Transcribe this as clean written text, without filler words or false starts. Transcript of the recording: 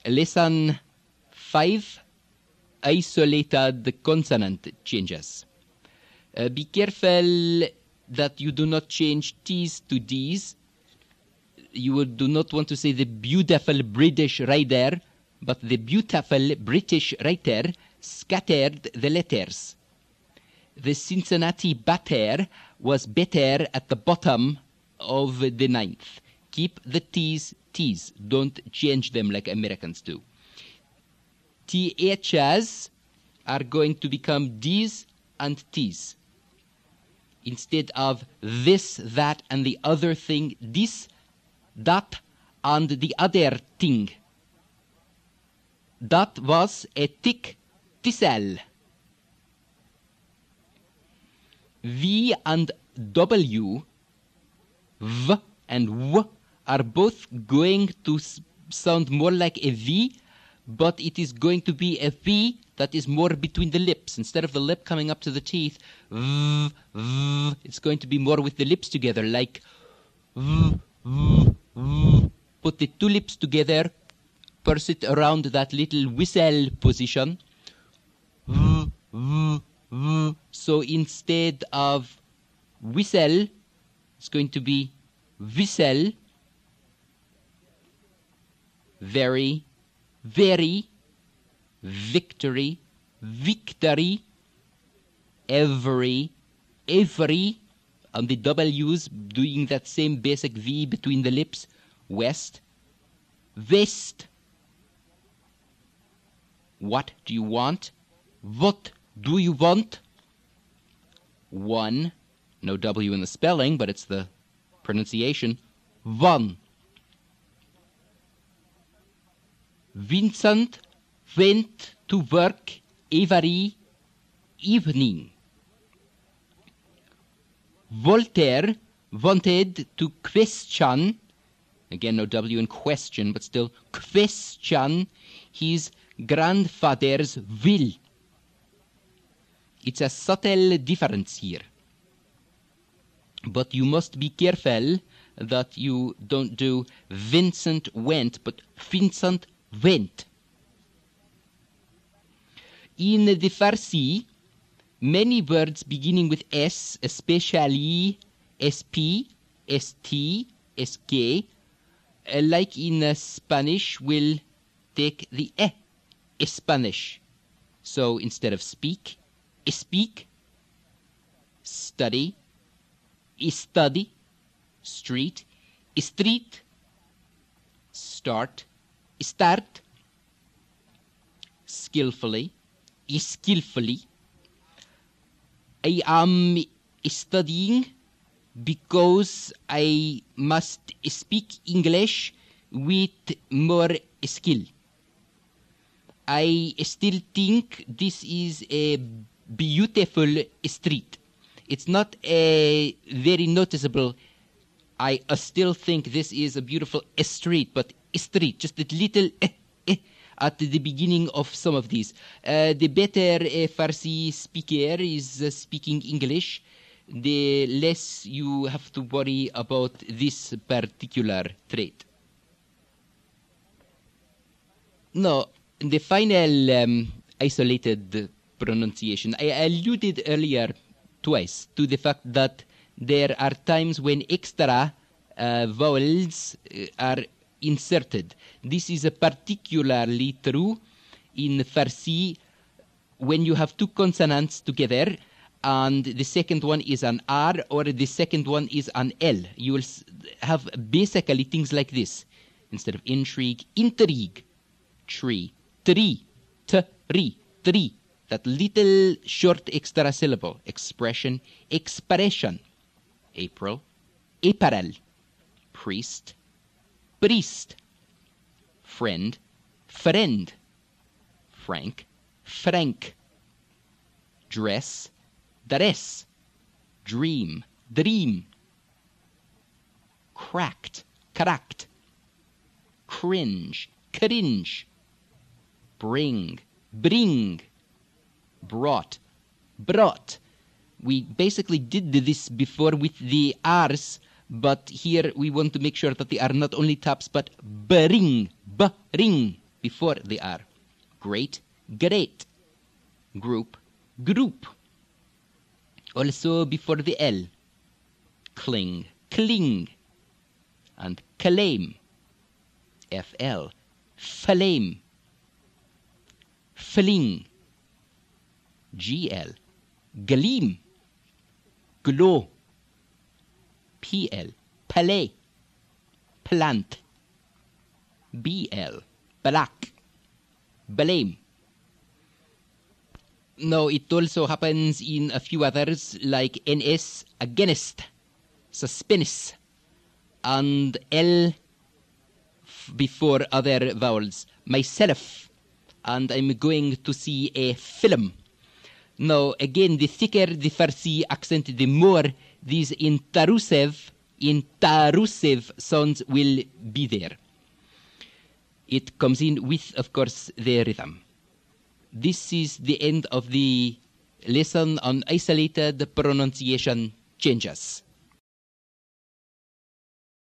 Lesson 5, isolated consonant changes. Be careful that you do not change T's to D's. You do not want to say the beautiful British writer, but the beautiful British writer scattered the letters. The Cincinnati batter was better at the bottom of the ninth. Keep the T's T's. Don't change them like Americans do. THs are going to become D's and T's. Instead of this, that, and the other thing, this, that, and the other thing. That was a thick thistle. V and W, V and W, are both going to sound more like a V, but it is going to be a V that is more between the lips. Instead of the lip coming up to the teeth, V, V, it's going to be more with the lips together, like V, V, V. Put the two lips together, purse it around that little whistle position. V, V, V. So instead of whistle, it's going to be whistle. Very, very, victory, victory, every, and the W's doing that same basic V between the lips, west, west. What do you want? What do you want? One, no W in the spelling, but it's the pronunciation, one. Vincent went to work every evening. Voltaire wanted to question, again no W in question, but still question his grandfather's will. It's a subtle difference here. But you must be careful that you don't do Vincent went, but Vincent went. In the Farsi, many words beginning with S, especially SP, ST, SK, like in Spanish, will take the Spanish. So instead of speak, speak, study, study, street, street, start, start, skillfully, skillfully. I am studying because I must speak English with more skill. I still think this is a beautiful street. It's not a very noticeable. I still think this is a beautiful street, but street, just a little at the beginning of some of these. The better a Farsi speaker is speaking English, the less you have to worry about this particular trait. No, the final isolated pronunciation, I alluded earlier twice to the fact that there are times when extra vowels are inserted. This is particularly true in Farsi when you have two consonants together and the second one is an R or the second one is an L. You will have basically things like this. Instead of intrigue, intrigue, tree, tree, tree. That little short extra syllable. Expression, expression. April, apparel. Priest, priest. Friend, friend. Frank, frank. Dress, dress. Dream, dream. Cracked, cracked. Cringe, cringe. Bring, bring. Brought, brought. We basically did this before with the R's, but here we want to make sure that they are not only taps, but bring before the R. Great, great. Group, group. Also before the L. Cling, cling. And claim. FL, flame. Fling. GL, gleam. Glow. PL, palais. Plant. BL, black. Blame. Now, it also happens in a few others, like NS, against, suspense, and L before other vowels. Myself, and I'm going to see a film. Now, again, the thicker the Farsi accent, the more these intrusive sounds will be there. It comes in with, of course, the rhythm. This is the end of the lesson on isolated pronunciation changes.